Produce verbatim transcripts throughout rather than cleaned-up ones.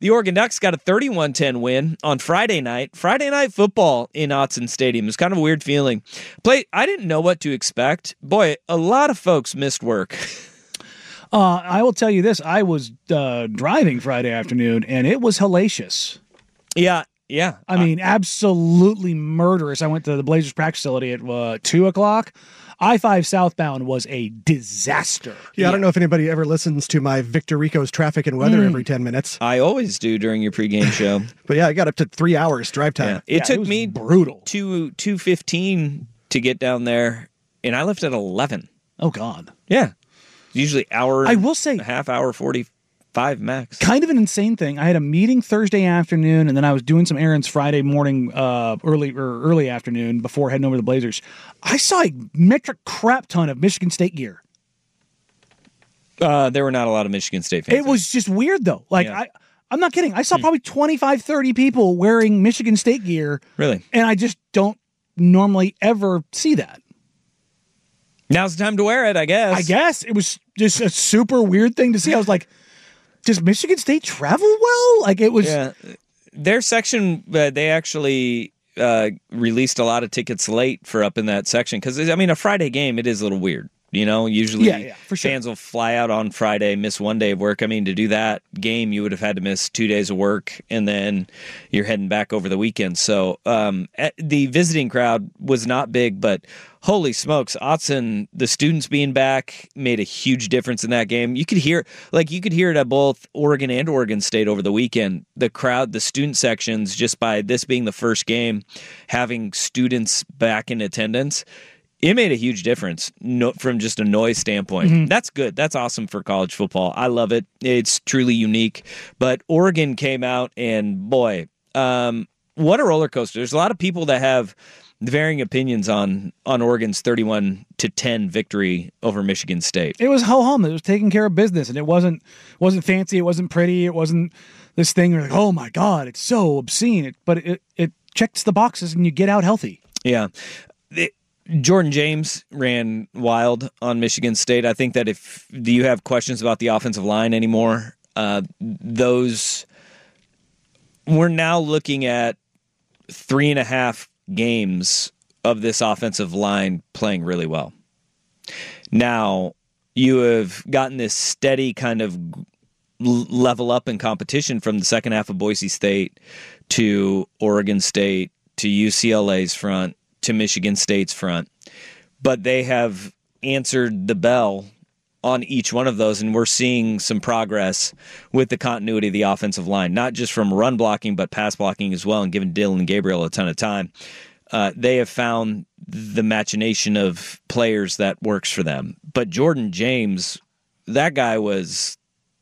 the Oregon Ducks got a thirty-one ten win on Friday night. Friday night football in Autzen Stadium. It was kind of a weird feeling. Play. I didn't know what to expect. Boy, a lot of folks missed work. Uh, I will tell you this. I was uh, driving Friday afternoon, and it was hellacious. Yeah, yeah. I mean, absolutely murderous. I went to the Blazers practice facility at uh, two o'clock. I five southbound was a disaster. Yeah, I don't know if anybody ever listens to my Victor Rico's traffic and weather mm. every ten minutes. I always do during your pregame show. But yeah, I got up to three hours drive time. Yeah. It yeah, took it me brutal two two fifteen to get down there, and I left at eleven. Oh God. Yeah. Usually hour. I will say a half hour forty-five max. Kind of an insane thing. I had a meeting Thursday afternoon, and then I was doing some errands Friday morning, uh, early or early afternoon before heading over to the Blazers. I saw a metric crap ton of Michigan State gear. Uh, there were not a lot of Michigan State fans. It was just weird though. Like Yeah. I, I'm not kidding. I saw probably twenty-five, thirty people wearing Michigan State gear. Really? And I just don't normally ever see that. Now's the time to wear it, I guess. I guess it was just a super weird thing to see. I was like, does Michigan State travel well? Like it was. Yeah. Their section, uh, they actually uh, released a lot of tickets late for up in that section. Because, I mean, a Friday game, it is a little weird. You know, usually yeah, yeah, for sure. fans will fly out on Friday, miss one day of work. I mean, to do that game, you would have had to miss two days of work, and then you're heading back over the weekend. So um, the visiting crowd was not big, but holy smokes, Autzen, the students being back made a huge difference in that game. You could hear, like, you could hear it at both Oregon and Oregon State over the weekend. The crowd, the student sections, just by this being the first game, having students back in attendance. It made a huge difference no, from just a noise standpoint. Mm-hmm. That's good. That's awesome for college football. I love it. It's truly unique. But Oregon came out, and boy, um, what a roller coaster. There's a lot of people that have varying opinions on on Oregon's thirty-one to ten victory over Michigan State. It was ho-hum. It was taking care of business, and it wasn't wasn't fancy. It wasn't pretty. It wasn't this thing where like, oh my God, it's so obscene. It, but it it checks the boxes, and you get out healthy. Yeah. It, Jordan James ran wild on Michigan State. I think that if do you have questions about the offensive line anymore, uh, those we're now looking at three and a half games of this offensive line playing really well. Now you have gotten this steady kind of level up in competition from the second half of Boise State to Oregon State to U C L A's front to Michigan State's front, but they have answered the bell on each one of those, and we're seeing some progress with the continuity of the offensive line, not just from run blocking, but pass blocking as well, and giving Dylan Gabriel a ton of time. Uh, they have found the machination of players that works for them. But Jordan James, that guy was...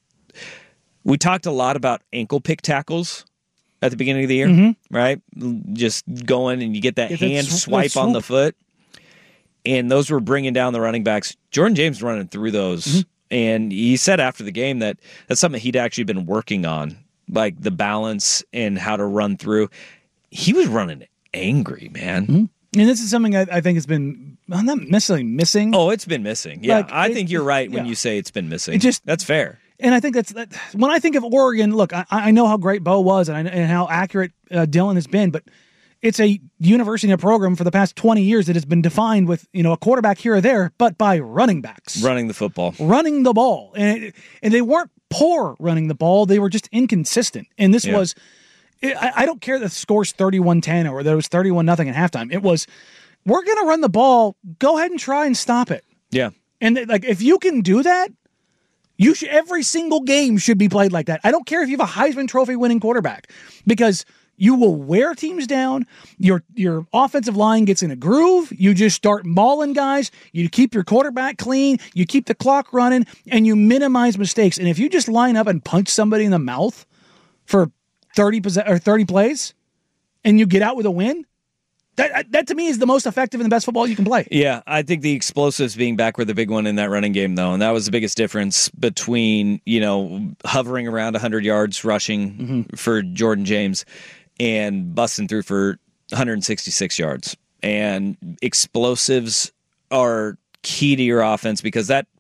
We talked a lot about ankle pick tackles at the beginning of the year, mm-hmm. right? Just going and you get that get hand that sw- swipe that on the foot. And those were bringing down the running backs. Jordan James running through those. Mm-hmm. And he said after the game that that's something he'd actually been working on, like the balance and how to run through. He was running angry, man. Mm-hmm. And this is something I, I think has been well, not necessarily missing. Oh, it's been missing. Yeah, like, I it, think you're right when yeah. you say it's been missing. It just That's fair. And I think that's that, when I think of Oregon, look, I, I know how great Bo was and, I, and how accurate uh, Dylan has been, but it's a university and a program for the past twenty years that has been defined with, you know, a quarterback here or there, but by running backs. Running the football. Running the ball. And, it, and they weren't poor running the ball. They were just inconsistent. And this yeah. was, it, I, I don't care that the score's thirty-one ten or there was thirty-one nothing at halftime. It was, we're going to run the ball. Go ahead and try and stop it. Yeah. And like, if you can do that, You should every single game should be played like that. I don't care if you have a Heisman Trophy winning quarterback, because you will wear teams down. Your your offensive line gets in a groove. You just start mauling guys. You keep your quarterback clean. You keep the clock running, and you minimize mistakes. And if you just line up and punch somebody in the mouth for thirty or thirty plays, and you get out with a win, That, that to me is the most effective and the best football you can play. Yeah, I think the explosives being back were the big one in that running game, though, and that was the biggest difference between, you know, hovering around one hundred yards rushing mm-hmm. for Jordan James and busting through for one hundred sixty-six yards. And explosives are key to your offense, because that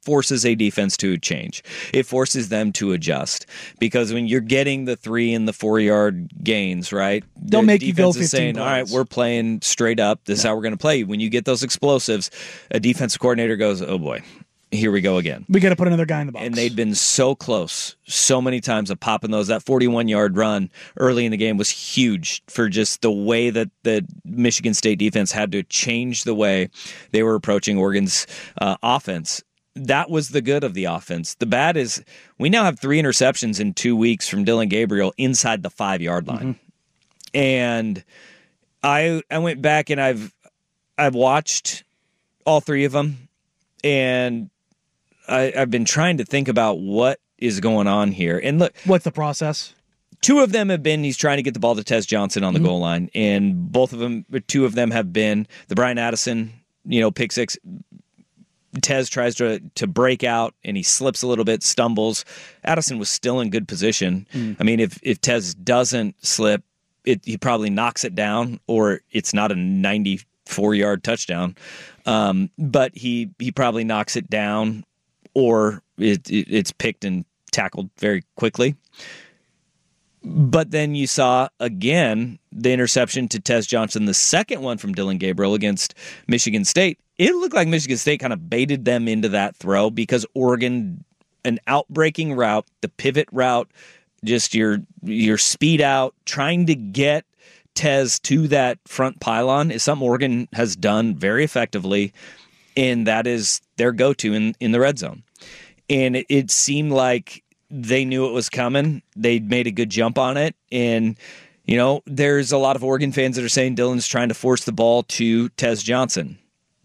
forces a defense to change. It forces them to adjust because when you're getting the three and the four yard gains, right? They'll the make you go defense is saying, fifteen all right, points. we're playing straight up. This is how we're going to play. When you get those explosives, a defensive coordinator goes, oh boy, here we go again. We got to put another guy in the box. And they'd been so close so many times of popping those. That forty-one yard run early in the game was huge for just the way that the Michigan State defense had to change the way they were approaching Oregon's uh, offense. That was the good of the offense. The bad is we now have three interceptions in two weeks from Dylan Gabriel inside the five-yard line. Mm-hmm. And I I went back and I've I've watched all three of them, and I, I've been trying to think about what is going on here. And look, what's the process? Two of them have been he's trying to get the ball to Tez Johnson on the mm-hmm. goal line, and both of them, two of them have been the Brian Addison, you know, pick six. Tez tries to to break out, and he slips a little bit, stumbles. Addison was still in good position. Mm. I mean, if if Tez doesn't slip, it, he probably knocks it down, or it's not a ninety-four yard touchdown. Um, but he he probably knocks it down, or it, it, it's picked and tackled very quickly. But then you saw, again, the interception to Tez Johnson, the second one from Dylan Gabriel against Michigan State. It looked like Michigan State kind of baited them into that throw because Oregon, an outbreaking route, the pivot route, just your your speed out, trying to get Tez to that front pylon is something Oregon has done very effectively, and that is their go-to in, in the red zone. And it, it seemed like they knew it was coming. They made a good jump on it. And, you know, there's a lot of Oregon fans that are saying Dylan's trying to force the ball to Tez Johnson.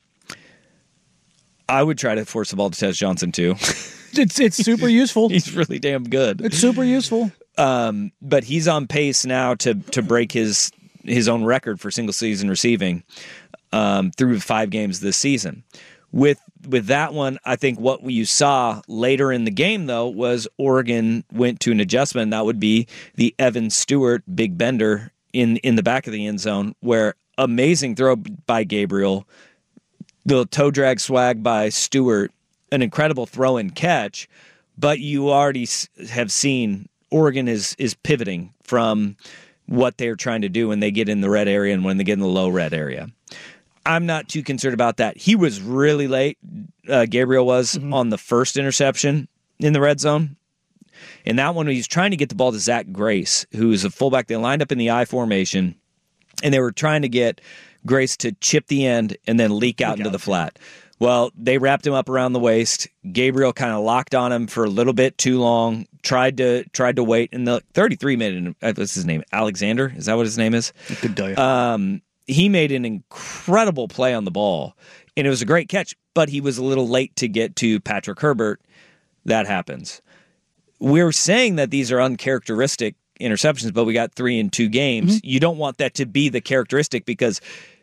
I would try to force the ball to Tez Johnson, too. It's it's super useful. He's really damn good. It's super useful. Um, but he's on pace now to to break his his own record for single season receiving um, through five games this season. With with that one, I think what you saw later in the game, though, was Oregon went to an adjustment. That would be the Evan Stewart big bender in, in the back of the end zone, where amazing throw by Gabriel, the toe drag swag by Stewart, an incredible throw and catch. But you already have seen Oregon is is pivoting from what they're trying to do when they get in the red area and when they get in the low red area. I'm not too concerned about that. He was really late, uh, Gabriel was, mm-hmm. on the first interception in the red zone. And that one, he's trying to get the ball to Zach Grace, who is a fullback. They lined up in the I formation, and they were trying to get Grace to chip the end and then leak out leak into out. the flat. Well, they wrapped him up around the waist. Gabriel kind of locked on him for a little bit too long, tried to tried to wait, and the thirty-three made an, what's his name? Alexander? Is that what his name is? I could tell you. Um, he made an incredible play on the ball, and it was a great catch, but he was a little late to get to Patrick Herbert. That happens. We're saying that these are uncharacteristic interceptions, but we got three in two games. Mm-hmm. You don't want that to be the characteristic because,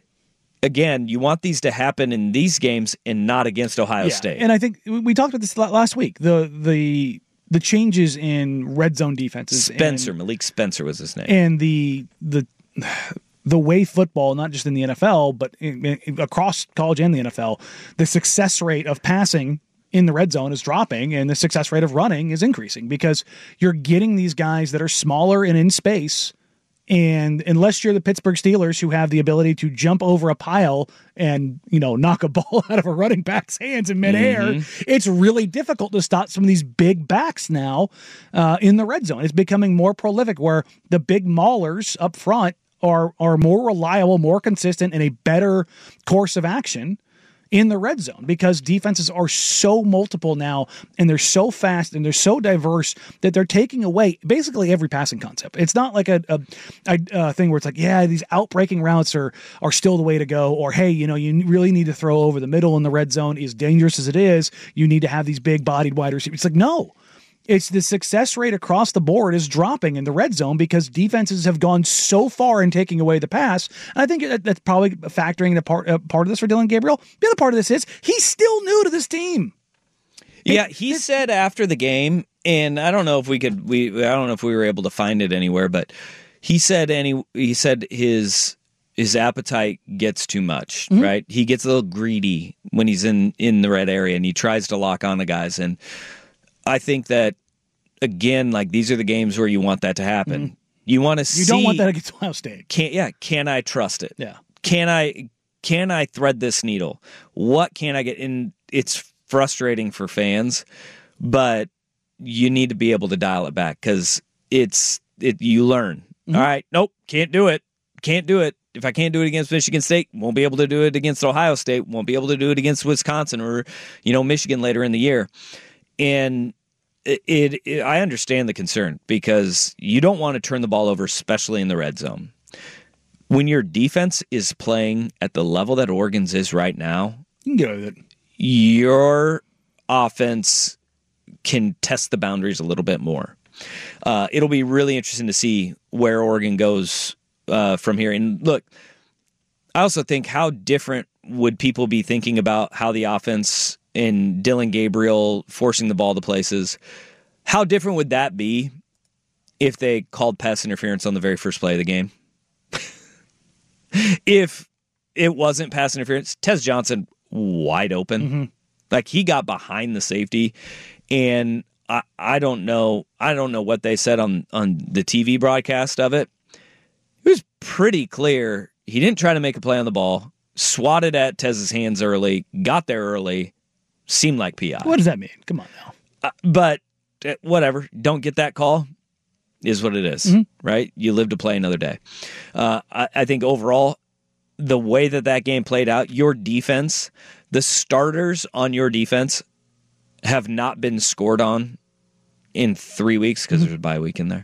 again, you want these to happen in these games and not against Ohio yeah. State. And I think we talked about this last week. The the the changes in red zone defenses. Spencer, and, Malik Spencer was his name. And the the the way football, not just in the N F L, but in, in, across college and the N F L, the success rate of passing in the red zone is dropping and the success rate of running is increasing because you're getting these guys that are smaller and in space. And unless you're the Pittsburgh Steelers who have the ability to jump over a pile and, you know, knock a ball out of a running back's hands in midair, mm-hmm. it's really difficult to stop some of these big backs now uh, in the red zone. It's becoming more prolific where the big maulers up front are are more reliable, more consistent, and a better course of action in the red zone because defenses are so multiple now and they're so fast and they're so diverse that they're taking away basically every passing concept. It's not like a, a, a, a thing where it's like, yeah, these outbreaking routes are, are still the way to go. Or, hey, you know, you really need to throw over the middle in the red zone. As dangerous as it is, you need to have these big bodied wide receivers. It's like, no. It's the success rate across the board is dropping in the red zone because defenses have gone so far in taking away the pass. And I think that, that's probably factoring the part uh, part of this for Dylan Gabriel. The other part of this is he's still new to this team. Yeah, he it, said after the game, and I don't know if we could we I don't know if we were able to find it anywhere, but he said any he said his his appetite gets too much, mm-hmm. right? He gets a little greedy when he's in, in the red area, and he tries to lock on the guys. And I think that, again, like these are the games where you want that to happen. Mm-hmm. You want to see. You don't want that against Ohio State. Can, yeah, can I trust it? Yeah. Can I can I thread this needle? What can I get? And it's frustrating for fans, but you need to be able to dial it back because it's it. You learn. Mm-hmm. All right, nope, can't do it. Can't do it. If I can't do it against Michigan State, won't be able to do it against Ohio State, won't be able to do it against Wisconsin or, you know, Michigan later in the year. And it, it, it I understand the concern because you don't want to turn the ball over, especially in the red zone. When your defense is playing at the level that Oregon's is right now, you can get with it. Your offense can test the boundaries a little bit more. Uh, it'll be really interesting to see where Oregon goes Uh, from here. And look, I also think how different would people be thinking about how the offense and Dillon Gabriel forcing the ball to places, how different would that be if they called pass interference on the very first play of the game? If it wasn't pass interference, Tez Johnson wide open. Mm-hmm. Like he got behind the safety, and I, I don't know I don't know what they said on, on the T V broadcast of it. It was pretty clear he didn't try to make a play on the ball, swatted at Tez's hands early, got there early, seemed like P I. What does that mean? Come on now. Uh, but uh, whatever, don't get that call is what it is, mm-hmm. right? You live to play another day. Uh, I, I think overall, the way that that game played out, your defense, the starters on your defense have not been scored on in three weeks because mm-hmm. there's a bye week in there.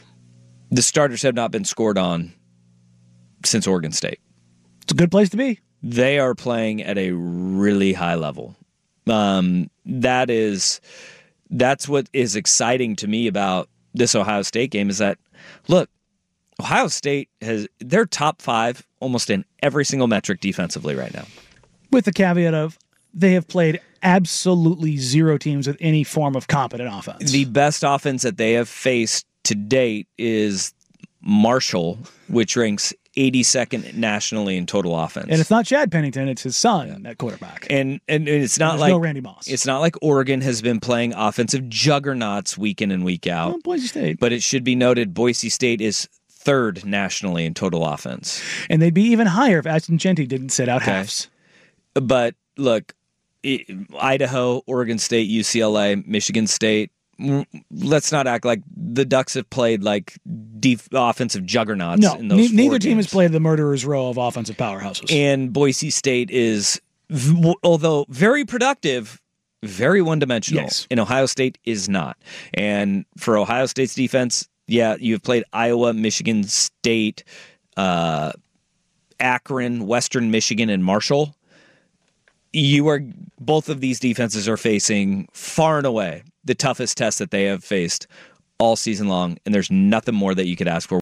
The starters have not been scored on since Oregon State. It's a good place to be. They are playing at a really high level. Um, that is, that's what is exciting to me about this Ohio State game is that, look, Ohio State has, they're top five almost in every single metric defensively right now. With the caveat of they have played absolutely zero teams with any form of competent offense. The best offense that they have faced to date is Marshall, which ranks eighty-second nationally in total offense. And it's not Chad Pennington, it's his son yeah. at quarterback. And and it's not There's like no Randy Moss. It's not like Oregon has been playing offensive juggernauts week in and week out. Well, Boise State. But it should be noted Boise State is third nationally in total offense. And they'd be even higher if Ashton Chenti didn't sit out okay. halves. But look, it, Idaho, Oregon State, U C L A, Michigan State, let's not act like the Ducks have played like def- offensive juggernauts no, in those n- neither games. Team has played the murderer's row of offensive powerhouses. And Boise State is, v- although very productive, very one-dimensional. Yes. And Ohio State is not. And for Ohio State's defense, yeah, you've played Iowa, Michigan State, uh, Akron, Western Michigan, and Marshall. You are both of these defenses are facing far and away the toughest test that they have faced all season long, and there's nothing more that you could ask for.